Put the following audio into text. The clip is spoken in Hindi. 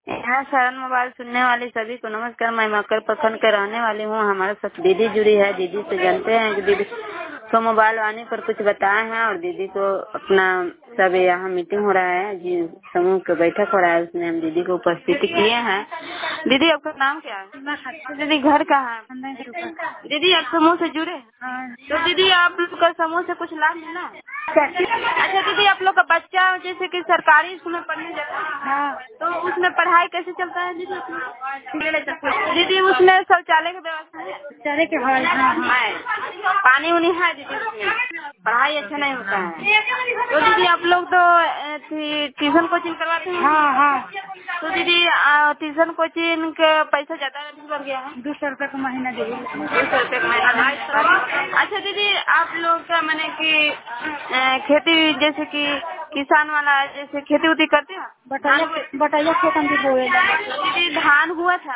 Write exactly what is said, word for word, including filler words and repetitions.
यहाँ शरण मोबाइल सुनने वाले सभी को नमस्कार। मैं मकर प्रखंड के रहने वाली हूँ। हमारे साथ दीदी जुड़ी है। दीदी से जानते हैं कि दीदी को मोबाइल वाणी पर कुछ बताए हैं और दीदी को अपना सब यहाँ मीटिंग हो रहा है जी, समूह का बैठक हो रहा है, उसमें हम दीदी को उपस्थिति किए हैं। दीदी आपका नाम क्या है? दीदी घर कहाँ है? दीदी आप समूह से जुड़े हैं? तो दीदी आप लोग का समूह से कुछ लाभ मिला? अच्छा दीदी, आप लोग का बच्चा जैसे कि सरकारी स्कूल में पढ़ने जाता है, हाँ, तो उसमें पढ़ाई कैसे चलता है दीदी? दीदी उसमें शौचालय की व्यवस्था है? शौचालय के हॉल है, पानी उनी है दीदी उसमें? पढ़ाई अच्छा नहीं होता है तो दीदी आप लोग तो ट्यूशन कोचिंग करवाते हैं? हाँ हाँ। तो दीदी ट्यूशन कोचिंग का पैसा ज्यादा बढ़ गया है? दो सौ रुपये का महीना दीदी। दो सौ रुपये का महीना ढाई सौ। अच्छा दीदी, आप लोग का मैंने कि अ, खेती जैसे कि किसान वाला जैसे खेती उती करते हैं? बटाइया बटाइया खेत हम भी बोए। दीदी धान हुआ था?